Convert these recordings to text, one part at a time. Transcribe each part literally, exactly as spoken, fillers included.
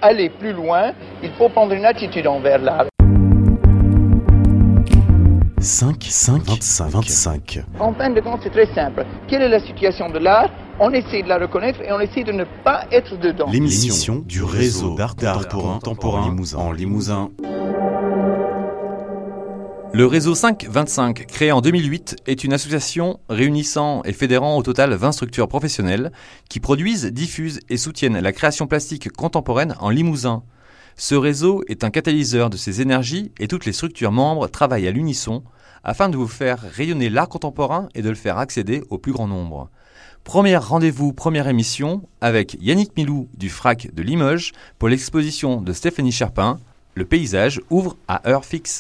aller plus loin, il faut prendre une attitude envers l'art. cinq, cinq, vingt-cinq, vingt-cinq. En fin de compte, c'est très simple. Quelle est la situation de l'art? On essaie de la reconnaître et on essaie de ne pas être dedans. L'émission du réseau d'art contemporain en Limousin. Le réseau cinq vingt-cinq, créé en deux mille huit, est une association réunissant et fédérant au total vingt structures professionnelles qui produisent, diffusent et soutiennent la création plastique contemporaine en Limousin. Ce réseau est un catalyseur de ces énergies et toutes les structures membres travaillent à l'unisson afin de vous faire rayonner l'art contemporain et de le faire accéder au plus grand nombre. Premier rendez-vous, première émission avec Yannick Milou du F R A C de Limoges pour l'exposition de Stéphanie Cherpin. Le paysage ouvre à heure fixe.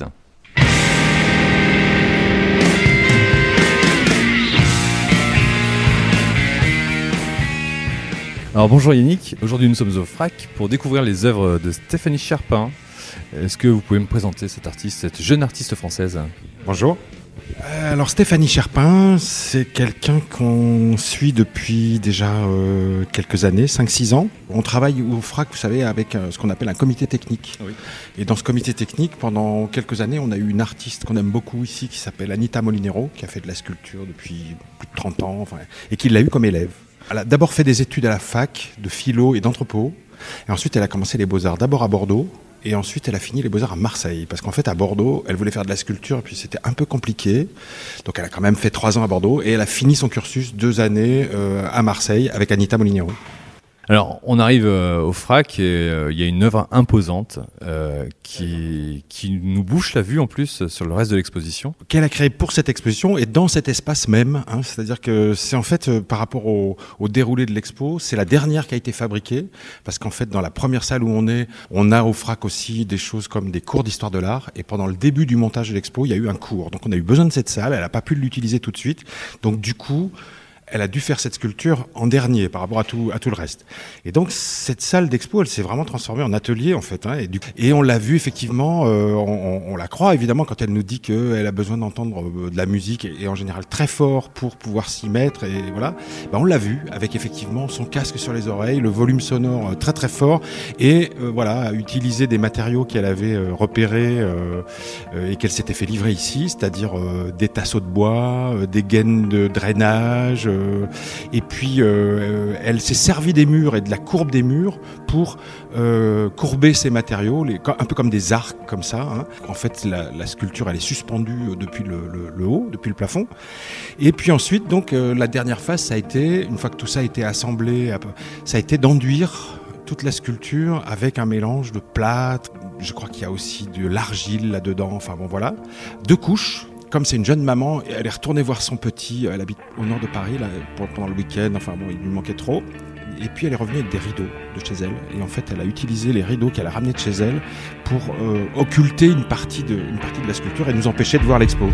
Alors bonjour Yannick, aujourd'hui nous sommes au F R A C pour découvrir les œuvres de Stéphanie Cherpin. Est-ce que vous pouvez me présenter cette artiste, cette jeune artiste française ? Bonjour. Alors Stéphanie Cherpin, c'est quelqu'un qu'on suit depuis déjà euh, quelques années, cinq six ans. On travaille au F R A C, vous savez, avec euh, ce qu'on appelle un comité technique. Oui. Et dans ce comité technique, pendant quelques années, on a eu une artiste qu'on aime beaucoup ici qui s'appelle Anita Molinero, qui a fait de la sculpture depuis plus de trente ans, enfin, et qui l'a eu comme élève. Elle a d'abord fait des études à la fac de philo et d'anthropo, et ensuite elle a commencé les beaux-arts d'abord à Bordeaux, et ensuite elle a fini les beaux-arts à Marseille, parce qu'en fait à Bordeaux, elle voulait faire de la sculpture, et puis c'était un peu compliqué, donc elle a quand même fait trois ans à Bordeaux, et elle a fini son cursus deux années euh, à Marseille avec Anita Molinero. Alors, on arrive euh, au F R A C et euh, il y a une œuvre imposante euh, qui, qui nous bouche la vue en plus sur le reste de l'exposition. Qu'elle a créée pour cette exposition et dans cet espace même. Hein, c'est-à-dire que c'est en fait euh, par rapport au, au déroulé de l'expo, c'est la dernière qui a été fabriquée parce qu'en fait dans la première salle où on est, on a au F R A C aussi des choses comme des cours d'histoire de l'art et pendant le début du montage de l'expo, il y a eu un cours. Donc on a eu besoin de cette salle, elle n'a pas pu l'utiliser tout de suite. Donc du coup, elle a dû faire cette sculpture en dernier par rapport à tout, à tout le reste. Et donc, cette salle d'expo, elle s'est vraiment transformée en atelier, en fait. Hein, et, du... et on l'a vu, effectivement, euh, on, on la croit, évidemment, quand elle nous dit qu'elle a besoin d'entendre euh, de la musique, et, et en général très fort pour pouvoir s'y mettre. Et voilà. Ben, on l'a vu, avec effectivement son casque sur les oreilles, le volume sonore euh, très très fort, et euh, voilà, utiliser des matériaux qu'elle avait euh, repérés euh, euh, et qu'elle s'était fait livrer ici, c'est-à-dire euh, des tasseaux de bois, euh, des gaines de drainage, euh, et puis euh, elle s'est servie des murs et de la courbe des murs pour euh, courber ces matériaux, les, un peu comme des arcs comme ça. Hein. En fait, la, la sculpture elle est suspendue depuis le, le, le haut, depuis le plafond. Et puis ensuite, donc euh, la dernière phase, ça a été, une fois que tout ça a été assemblé, ça a été d'enduire toute la sculpture avec un mélange de plâtre. Je crois qu'il y a aussi de l'argile là-dedans. Enfin bon, voilà, deux couches. Comme c'est une jeune maman, elle est retournée voir son petit, elle habite au nord de Paris là, pendant le week-end, enfin bon, il lui manquait trop. Et puis elle est revenue avec des rideaux de chez elle. Et en fait, elle a utilisé les rideaux qu'elle a ramenés de chez elle pour euh, occulter une partie, de, une partie de la sculpture et nous empêcher de voir l'expo.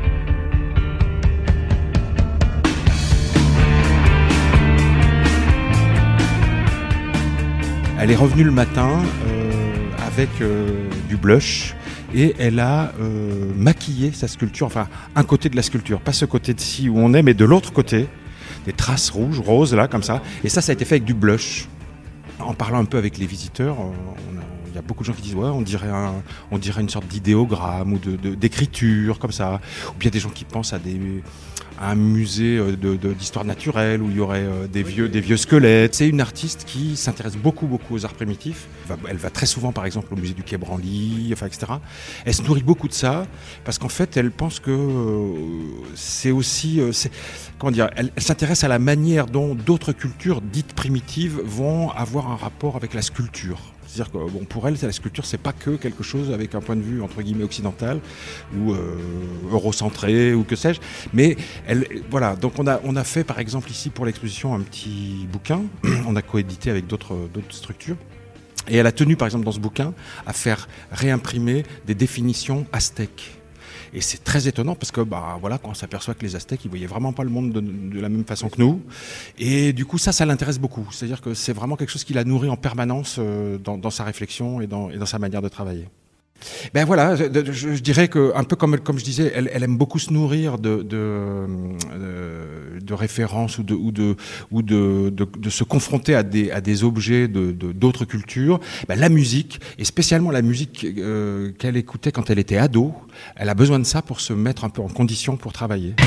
Elle est revenue le matin euh, avec euh, du blush. Et elle a euh, maquillé sa sculpture, enfin un côté de la sculpture, pas ce côté de ci où on est, mais de l'autre côté, des traces rouges, roses là, comme ça. Et ça, ça a été fait avec du blush. En parlant un peu avec les visiteurs, il y a beaucoup de gens qui disent ouais, on dirait, un, on dirait une sorte d'idéogramme ou de, de, d'écriture comme ça. Ou bien des gens qui pensent à des... à un musée de, de, d'histoire naturelle où il y aurait des vieux, des vieux squelettes. C'est une artiste qui s'intéresse beaucoup, beaucoup aux arts primitifs. Elle va, elle va très souvent, par exemple, au musée du Quai Branly, enfin, et cetera. Elle se nourrit beaucoup de ça parce qu'en fait, elle pense que euh, c'est aussi... Euh, c'est, comment dire, elle, elle s'intéresse à la manière dont d'autres cultures dites primitives vont avoir un rapport avec la sculpture. C'est-à-dire que bon, pour elle, la sculpture, c'est pas que quelque chose avec un point de vue entre guillemets occidental ou euh, eurocentré ou que sais-je. Mais elle, voilà. Donc on a on a fait par exemple ici pour l'exposition un petit bouquin. On a coédité avec d'autres d'autres structures. Et elle a tenu par exemple dans ce bouquin à faire réimprimer des définitions aztèques. Et c'est très étonnant parce que bah voilà, quand on s'aperçoit que les Aztèques, ils voyaient vraiment pas le monde de, de la même façon que nous. Et du coup, ça, ça l'intéresse beaucoup. C'est-à-dire que c'est vraiment quelque chose qui l'a nourri en permanence euh, dans, dans sa réflexion et dans, et dans sa manière de travailler. Ben voilà, je, je, je dirais que un peu comme comme je disais, elle, elle aime beaucoup se nourrir de de, de, de références ou de ou de ou de, de, de se confronter à des à des objets de, de d'autres cultures. Ben, la musique, et spécialement la musique euh, qu'elle écoutait quand elle était ado, elle a besoin de ça pour se mettre un peu en condition pour travailler.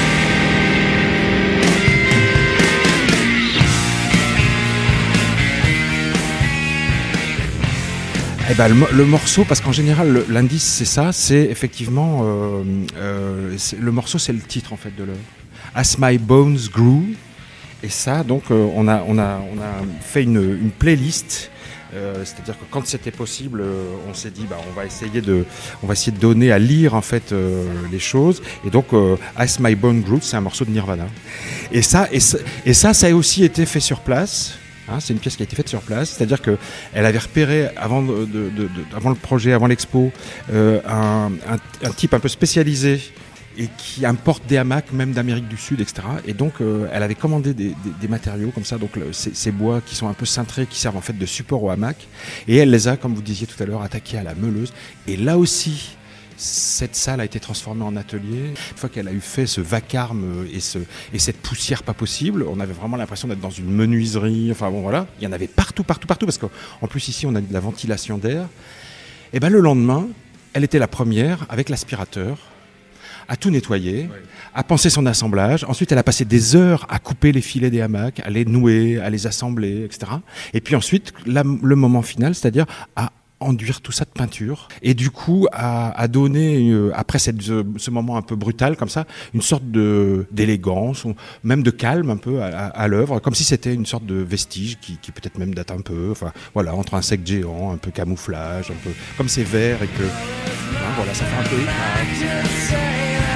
Eh ben, le, le morceau, parce qu'en général, le, l'indice, c'est ça, c'est effectivement... Euh, euh, c'est, le morceau, c'est le titre, en fait, de l'œuvre. As My Bones Grew. Et ça, donc, euh, on, a, on, a, on a fait une, une playlist. Euh, c'est-à-dire que quand c'était possible, euh, on s'est dit, bah, on va essayer de, on va essayer de donner à lire, en fait, euh, les choses. Et donc, euh, As My Bones Grew, c'est un morceau de Nirvana. Et ça, et ça, et ça, ça a aussi été fait sur place. Hein, c'est une pièce qui a été faite sur place, c'est-à-dire qu'elle avait repéré avant, de, de, de, de, avant le projet, avant l'expo, euh, un, un, un type un peu spécialisé et qui importe des hamacs, même d'Amérique du Sud, et cetera. Et donc, euh, elle avait commandé des, des, des matériaux comme ça, donc le, ces, ces bois qui sont un peu cintrés, qui servent en fait de support au hamac. Et elle les a, comme vous disiez tout à l'heure, attaqués à la meuleuse. Et là aussi, cette salle a été transformée en atelier. Une fois qu'elle a eu fait ce vacarme et, ce, et cette poussière pas possible, on avait vraiment l'impression d'être dans une menuiserie. Enfin bon, voilà, il y en avait partout, partout, partout, parce qu'en plus ici, on a de la ventilation d'air. Et ben le lendemain, elle était la première avec l'aspirateur à tout nettoyer, oui. à penser son assemblage. Ensuite, elle a passé des heures à couper les filets des hamacs, à les nouer, à les assembler, et cetera. Et puis ensuite, la, le moment final, c'est-à-dire à enduire tout ça de peinture et du coup à, à donner euh, après cette, ce moment un peu brutal comme ça une sorte de d'élégance ou même de calme un peu à, à, à l'œuvre, comme si c'était une sorte de vestige qui, qui peut-être même date un peu, enfin voilà, entre un insecte géant, un peu camouflage, un peu comme c'est vert et que hein, voilà, ça fait un peu éclat.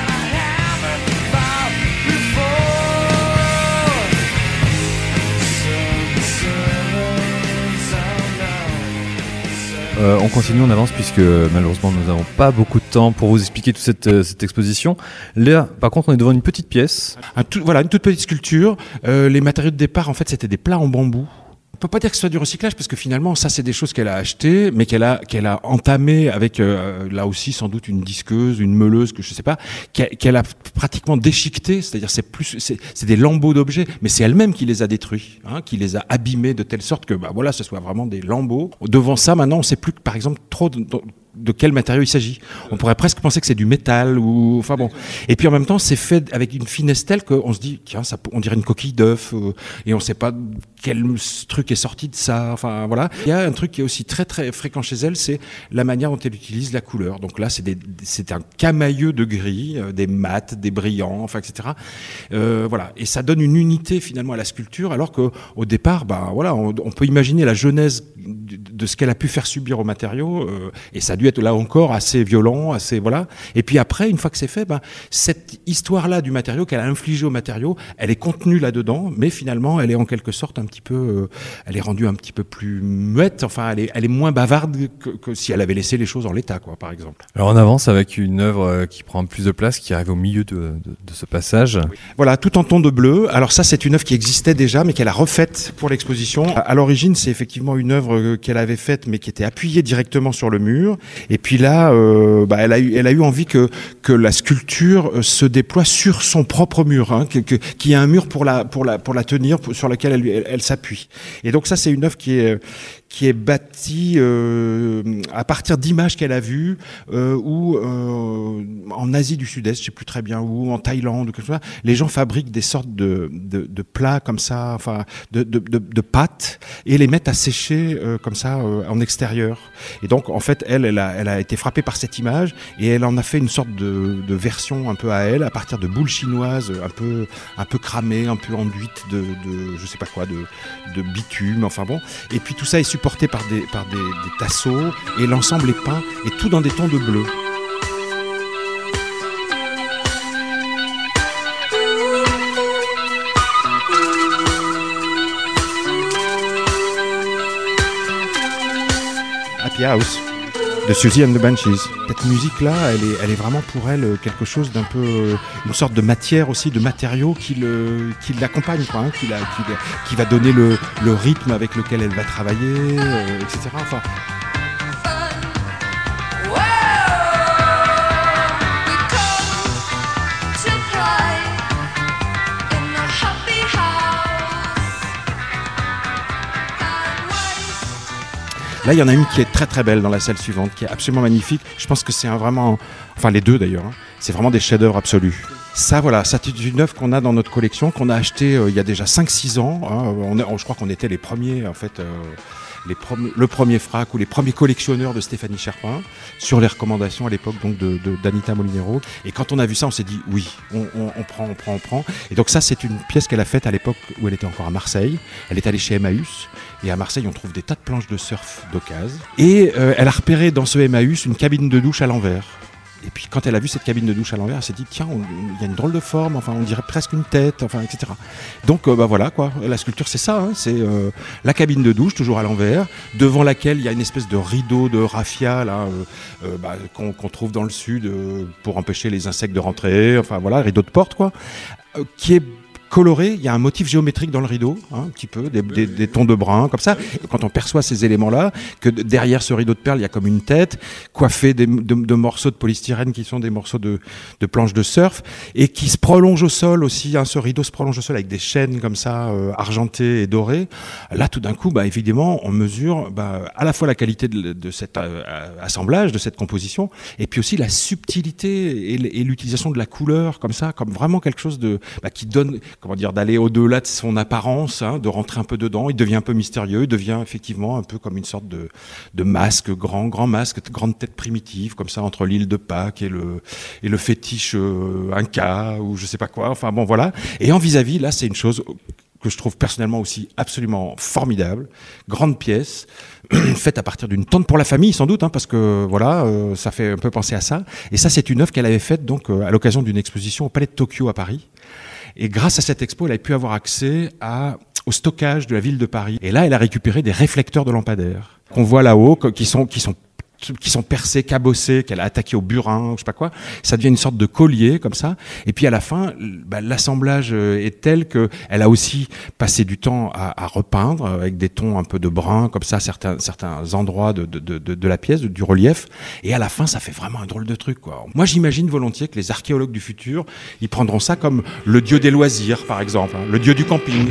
Euh, on continue, on avance puisque malheureusement nous n'avons pas beaucoup de temps pour vous expliquer toute cette, cette exposition. Là, par contre, on est devant une petite pièce. Un tout, voilà, une toute petite sculpture. Euh, les matériaux de départ, en fait, c'était des plats en bambou. On peut pas dire que ce soit du recyclage parce que finalement, ça, c'est des choses qu'elle a achetées, mais qu'elle a qu'elle a entamées avec euh, là aussi sans doute une disqueuse, une meuleuse, que je sais pas, qu'elle, qu'elle a pratiquement déchiquetées. C'est-à-dire, c'est plus, c'est, c'est des lambeaux d'objets, mais c'est elle-même qui les a détruits, hein, qui les a abîmés de telle sorte que, bah voilà, ce soit vraiment des lambeaux. Devant ça, maintenant, on sait plus que, par exemple, trop de, de de quel matériau il s'agit. On pourrait presque penser que c'est du métal ou enfin bon. Et puis en même temps, c'est fait avec une finesse telle qu'on se dit tiens, ça, on dirait une coquille d'œuf euh, et on sait pas quel truc est sorti de ça. Enfin voilà. Il y a un truc qui est aussi très très fréquent chez elle, c'est la manière dont elle utilise la couleur. Donc là, c'est des, c'est un camailleux de gris, euh, des mats, des brillants, enfin et cetera. Euh, voilà. Et ça donne une unité finalement à la sculpture, alors que au départ, bah voilà, on, on peut imaginer la genèse de, de ce qu'elle a pu faire subir aux matériaux euh, et ça a dû être là encore assez violent, assez voilà. Et puis après, une fois que c'est fait, ben, cette histoire-là du matériau qu'elle a infligée au matériau, elle est contenue là-dedans, mais finalement, elle est en quelque sorte un petit peu, euh, elle est rendue un petit peu plus muette. Enfin, elle est, elle est moins bavarde que, que si elle avait laissé les choses en l'état, quoi, par exemple. Alors on avance avec une œuvre qui prend plus de place, qui arrive au milieu de, de, de ce passage. Oui. Voilà, tout en ton de bleu. Alors ça, c'est une œuvre qui existait déjà, mais qu'elle a refaite pour l'exposition. À, à l'origine, c'est effectivement une œuvre qu'elle avait faite, mais qui était appuyée directement sur le mur. Et puis là, euh, bah, elle a eu, elle a eu envie que que la sculpture se déploie sur son propre mur, hein, que, que, qu'il y ait un mur pour la pour la pour la tenir, pour, sur lequel elle, elle, elle s'appuie. Et donc ça, c'est une œuvre qui est qui est bâtie euh, à partir d'images qu'elle a vues, euh, ou euh, en Asie du Sud-Est, je sais plus très bien où, en Thaïlande ou quelque chose. Les gens fabriquent des sortes de de, de plats comme ça, enfin de de, de de pâtes, et les mettent à sécher euh, comme ça euh, en extérieur. Et donc en fait, elle, elle a elle a été frappée par cette image et elle en a fait une sorte de de version un peu à elle, à partir de boules chinoises un peu un peu cramées, un peu enduites de de je sais pas quoi, de de bitume. Enfin bon. Et puis tout ça est porté par des, par des, des tasseaux, et l'ensemble est peint, et tout dans des tons de bleu. Happy House de Susie and the Banshees. Cette musique-là, elle est, elle est vraiment pour elle quelque chose d'un peu, une sorte de matière aussi, de matériau qui le, qui l'accompagne, quoi, hein, qui, la, qui, qui va donner le, le rythme avec lequel elle va travailler, euh, et cetera. Enfin. Là, il y en a une qui est très très belle dans la salle suivante, qui est absolument magnifique. Je pense que c'est un vraiment, enfin les deux d'ailleurs, hein. C'est vraiment des chefs-d'œuvre absolus. Ça, voilà, ça c'est une œuvre qu'on a dans notre collection, qu'on a acheté euh, il y a déjà cinq six ans. Hein. On est, je crois qu'on était les premiers, en fait, euh, les premiers, le premier frac ou les premiers collectionneurs de Stéphanie Cherpin, sur les recommandations à l'époque donc de, de, d'Anita Molinero. Et quand on a vu ça, on s'est dit oui, on, on, on prend, on prend, on prend. Et donc ça, c'est une pièce qu'elle a faite à l'époque où elle était encore à Marseille. Elle est allée chez Emmaüs. Et à Marseille, on trouve des tas de planches de surf d'occasion. Et euh, elle a repéré dans ce Emmaüs une cabine de douche à l'envers. Et puis quand elle a vu cette cabine de douche à l'envers, elle s'est dit tiens, il y a une drôle de forme, enfin on dirait presque une tête, enfin et cetera. Donc euh, bah voilà quoi, la sculpture c'est ça, hein, c'est euh, la cabine de douche toujours à l'envers, devant laquelle il y a une espèce de rideau de raffia là euh, euh, bah, qu'on, qu'on trouve dans le sud euh, pour empêcher les insectes de rentrer, enfin voilà, rideau de porte quoi, euh, qui est coloré, il y a un motif géométrique dans le rideau, hein, un petit peu, des, des, des tons de brun, comme ça. Quand on perçoit ces éléments-là, que derrière ce rideau de perles, il y a comme une tête, coiffée de, de, de morceaux de polystyrène qui sont des morceaux de, de planches de surf, et qui se prolonge au sol aussi, hein, ce rideau se prolonge au sol avec des chaînes comme ça, euh, argentées et dorées. Là, tout d'un coup, bah, évidemment, on mesure bah, à la fois la qualité de, de cet euh, assemblage, de cette composition, et puis aussi la subtilité et, et l'utilisation de la couleur, comme ça, comme vraiment quelque chose de, bah, qui donne... comment dire, d'aller au-delà de son apparence, hein, de rentrer un peu dedans. Il devient un peu mystérieux, il devient effectivement un peu comme une sorte de, de masque, grand, grand masque, grande tête primitive, comme ça, entre l'île de Pâques et le, et le fétiche euh, Inca, ou je sais pas quoi. Enfin bon, voilà. Et en vis-à-vis, là, c'est une chose que je trouve personnellement aussi absolument formidable. Grande pièce, faite à partir d'une tente pour la famille, sans doute, hein, parce que voilà, euh, ça fait un peu penser à ça. Et ça, c'est une œuvre qu'elle avait faite donc euh, à l'occasion d'une exposition au Palais de Tokyo à Paris. Et grâce à cette expo, elle a pu avoir accès à, au stockage de la ville de Paris. Et là, elle a récupéré des réflecteurs de lampadaires qu'on voit là-haut, qui sont, qui sont qui sont percés, cabossés, qu'elle a attaqué au burin, je sais pas quoi. Ça devient une sorte de collier comme ça. Et puis à la fin, bah, l'assemblage est tel que elle a aussi passé du temps à, à repeindre avec des tons un peu de brun comme ça, certains certains endroits de de de, de la pièce, du relief. Et à la fin, ça fait vraiment un drôle de truc, quoi. Moi, j'imagine volontiers que les archéologues du futur, ils prendront ça comme le dieu des loisirs, par exemple, hein, le dieu du camping.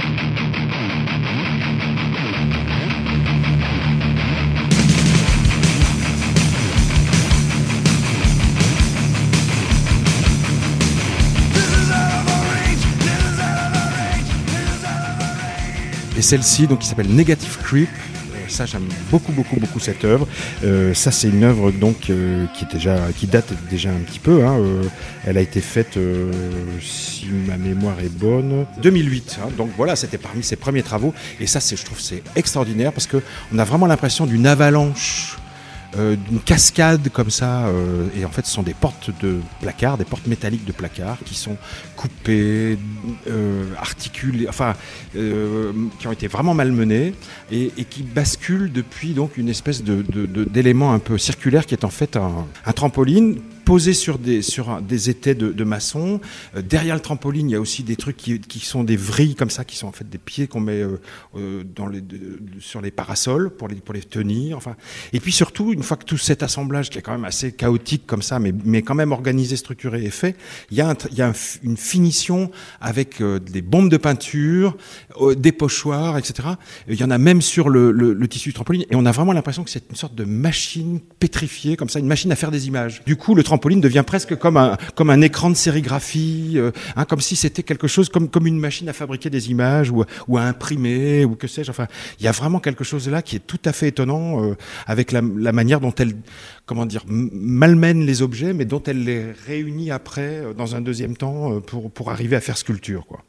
Et celle-ci, donc, qui s'appelle Negative Creep, euh, ça j'aime beaucoup beaucoup beaucoup cette œuvre. Euh, ça c'est une œuvre donc euh, qui est déjà qui date déjà un petit peu. Hein, euh, elle a été faite, euh, si ma mémoire est bonne, deux mille huit. Hein, donc voilà, c'était parmi ses premiers travaux. Et ça, c'est, je trouve, c'est extraordinaire parce que on a vraiment l'impression d'une avalanche. Euh, d'une cascade comme ça, euh, et en fait ce sont des portes de placard, des portes métalliques de placard qui sont coupées, euh, articulées, enfin euh, qui ont été vraiment malmenées et, et qui basculent depuis donc une espèce de, de, de, d'élément un peu circulaire qui est en fait un, un trampoline posé sur des, sur des étais de, de maçon. Euh, derrière le trampoline, il y a aussi des trucs qui, qui sont des vrilles comme ça, qui sont en fait des pieds qu'on met euh, euh, dans les, de, sur les parasols pour les, pour les tenir. Enfin. Et puis surtout, une fois que tout cet assemblage, qui est quand même assez chaotique comme ça, mais, mais quand même organisé, structuré, est fait, il y a, un, il y a un, une finition avec euh, des bombes de peinture, euh, des pochoirs, et cetera. Il y en a même sur le, le, le tissu du trampoline, et on a vraiment l'impression que c'est une sorte de machine pétrifiée, comme ça, une machine à faire des images. Du coup, le trampoline devient presque comme un, comme un écran de sérigraphie, euh, hein, comme si c'était quelque chose comme, comme une machine à fabriquer des images ou, ou à imprimer ou que sais-je. Enfin, il y a vraiment quelque chose là qui est tout à fait étonnant euh, avec la, la manière dont elle, comment dire, malmène les objets, mais dont elle les réunit après euh, dans un deuxième temps euh, pour, pour arriver à faire sculpture, quoi.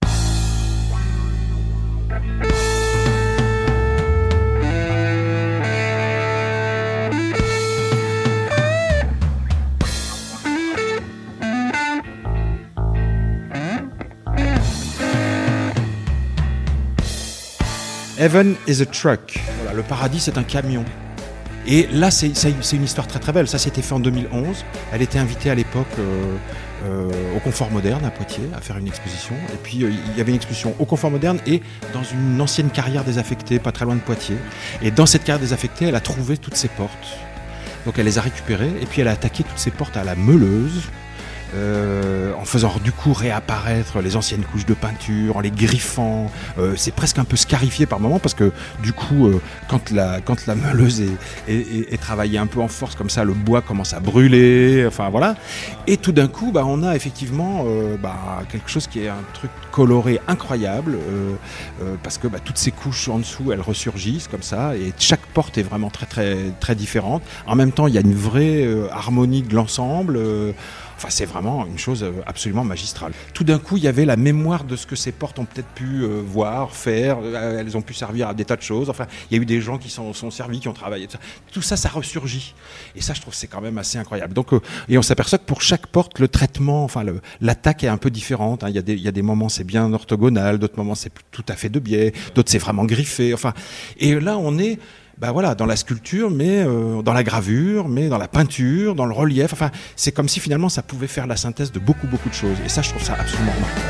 Heaven is a truck. Voilà, le paradis, c'est un camion. Et là, c'est, c'est, c'est une histoire très très belle. Ça, c'était fait en deux mille onze. Elle était invitée à l'époque euh, euh, au Confort Moderne à Poitiers à faire une exposition. Et puis, euh, il y avait une exposition au Confort Moderne et dans une ancienne carrière désaffectée, pas très loin de Poitiers. Et dans cette carrière désaffectée, elle a trouvé toutes ces portes. Donc, elle les a récupérées et puis elle a attaqué toutes ces portes à la meuleuse. euh, en faisant du coup réapparaître les anciennes couches de peinture, en les griffant. Euh, c'est presque un peu scarifié par moments parce que du coup, euh, quand, la, quand la meuleuse est, est, est, est travaillée un peu en force comme ça, le bois commence à brûler, enfin voilà. Et tout d'un coup, bah, on a effectivement euh, bah, quelque chose qui est un truc coloré incroyable euh, euh, parce que bah, toutes ces couches en dessous, elles ressurgissent comme ça et chaque porte est vraiment très très très différente. En même temps, il y a une vraie euh, harmonie de l'ensemble. Euh, Enfin, c'est vraiment une chose absolument magistrale. Tout d'un coup, il y avait la mémoire de ce que ces portes ont peut-être pu euh, voir, faire. Euh, elles ont pu servir à des tas de choses. Enfin, il y a eu des gens qui s'en sont servis, qui ont travaillé. Tout ça, ça ressurgit. Et ça, je trouve, c'est quand même assez incroyable. Donc, euh, et on s'aperçoit que pour chaque porte, le traitement, enfin, le, l'attaque est un peu différente. Hein. Il y a des, il y a des moments, c'est bien orthogonal. D'autres moments, c'est tout à fait de biais. D'autres, c'est vraiment griffé. Enfin, et là, on est ben voilà, dans la sculpture, mais euh, dans la gravure, mais dans la peinture, dans le relief. Enfin, c'est comme si finalement ça pouvait faire la synthèse de beaucoup, beaucoup de choses. Et ça, je trouve ça absolument remarquable.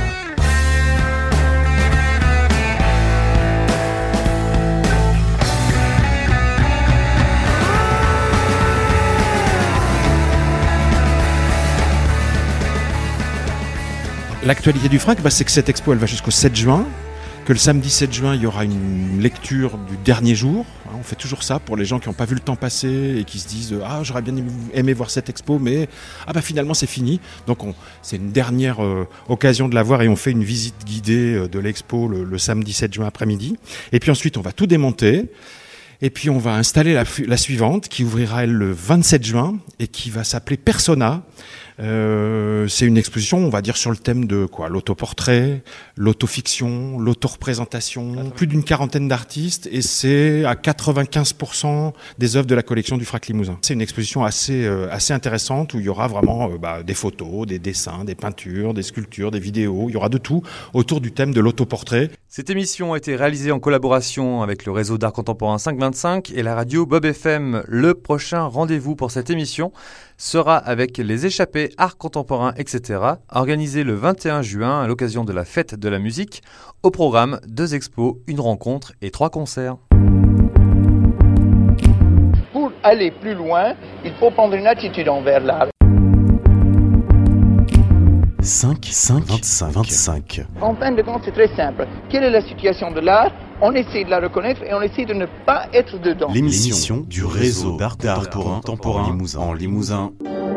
L'actualité du Frac, bah, c'est que cette expo, elle va jusqu'au sept juin. Que le samedi sept juin, il y aura une lecture du dernier jour. On fait toujours ça pour les gens qui n'ont pas vu le temps passer et qui se disent « Ah, j'aurais bien aimé voir cette expo, mais ah bah, finalement, c'est fini. » Donc, on, c'est une dernière euh, occasion de la voir et on fait une visite guidée de l'expo le, le samedi sept juin après-midi. Et puis ensuite, on va tout démonter. Et puis, on va installer la, la suivante qui ouvrira, elle, le vingt-sept juin et qui va s'appeler Persona. Euh, c'est une exposition, on va dire, sur le thème de quoi, l'autoportrait, l'autofiction, l'autoreprésentation, plus d'une quarantaine d'artistes et c'est à quatre-vingt-quinze pour cent des œuvres de la collection du Frac Limousin. C'est une exposition assez, euh, assez intéressante où il y aura vraiment euh, bah, des photos, des dessins, des peintures, des sculptures, des vidéos, il y aura de tout autour du thème de l'autoportrait. Cette émission a été réalisée en collaboration avec le réseau d'art contemporain cinq cent vingt-cinq et la radio Bob F M. Le prochain rendez-vous pour cette émission sera avec les échappées art contemporain, et cetera, organisé le vingt et un juin à l'occasion de la fête de la musique. Au programme, deux expos, une rencontre et trois concerts. Pour aller plus loin, il faut prendre une attitude envers l'art. cinq, cinq, vingt-cinq, vingt-cinq. En fin de compte, c'est très simple. Quelle est la situation de l'art? On essaie de la reconnaître et on essaie de ne pas être dedans. L'émission du réseau d'art contemporain en Limousin.